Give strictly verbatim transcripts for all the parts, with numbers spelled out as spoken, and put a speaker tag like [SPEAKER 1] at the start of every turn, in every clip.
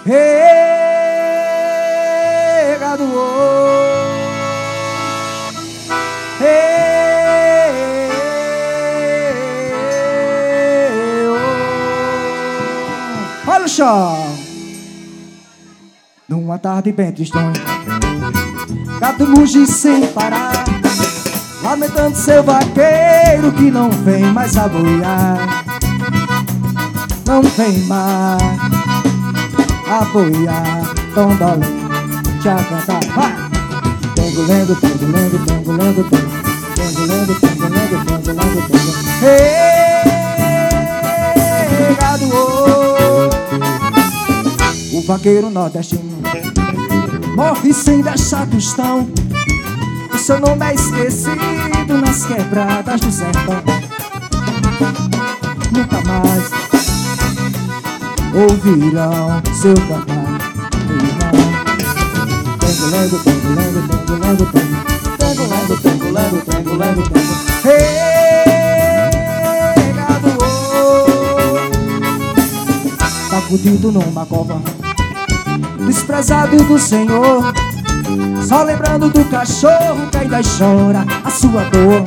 [SPEAKER 1] Hey, gado, oh. Hey, oh. Olha o chão. Numa tarde bem tristonha, gado muge sem parar, lamentando seu vaqueiro que não vem mais a boiar. Não vem mais a boiar, tão dolente a cantar. Vai! Tengolendo, tengolendo, tengolendo, tengolendo, tengolendo, tengolendo, tengolendo. Hey, gado, oh. O vaqueiro nordestino morre sem deixar tostão. O seu nome é esquecido nas quebradas do sertão. Nunca mais ouvirão seu cantar, irmão. Tengolendo, tengolendo, tengolendo, tengolendo, tengolendo, tengolendo, tengolendo. Hey, gado, oh. Tá fudido numa cova, desprezado do Senhor, só lembrando do cachorro que ainda chora a sua dor.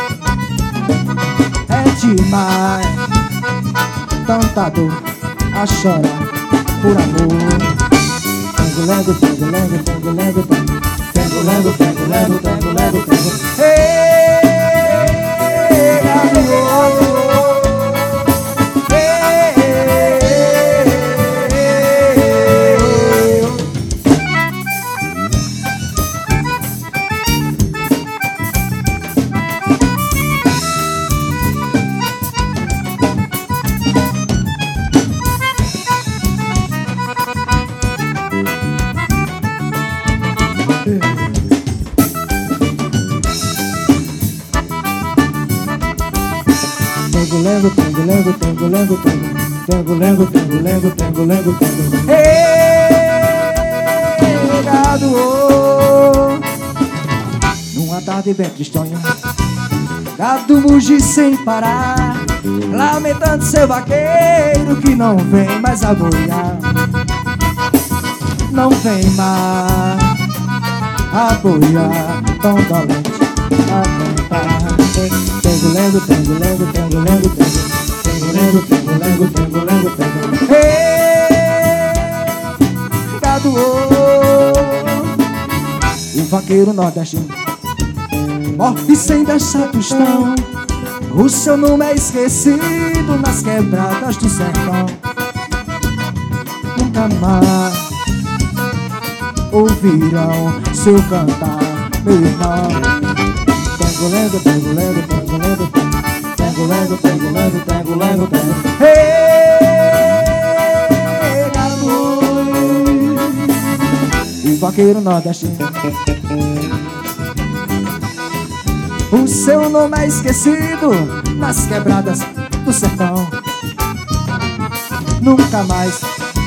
[SPEAKER 1] É demais tanta dor a chorar por amor. Tengolendo, tengolendo, tengolendo, tengolendo, tengolendo, tengolendo, tengolendo. Hey, gado, Tengolendo, tengolendo, tengolendo, tengolendo, tengolendo, tengolendo, tengolendo. Hey, gado, oh. Numa tarde bem tristonha, gado muge sem parar, lamentando seu vaqueiro que não vem mais a boiar. Não vem mais a boiar, tão dolente a cantar. Tengolendo, tengolendo, tengolendo, tengolendo, tengolendo, tengolendo, tengolendo. Hey, gado, oh. O vaqueiro nordestino morre sem deixar tostão. O seu nome é esquecido nas quebradas do sertão. Nunca mais ouvirão seu cantar, meu irmão. Tengolendo, tengolendo, tengolendo, tengolendo, tengolendo, tengolendo, tengolendo. Hey, gado, o vaqueiro nordestino, o seu nome é esquecido nas quebradas do sertão. Nunca mais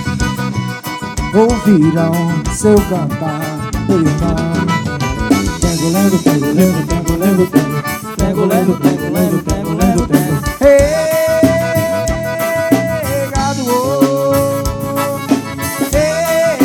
[SPEAKER 1] ouvirão seu cantar, meu irmão. Tengolendo, tengolendo, tengolendo, tengolendo, tengolendo, tengolendo, tengolendo. Hey, gado, oh. Hey,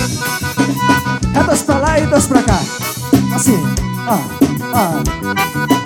[SPEAKER 1] oh. É dois pra lá e dois pra cá, assim, ó, ó.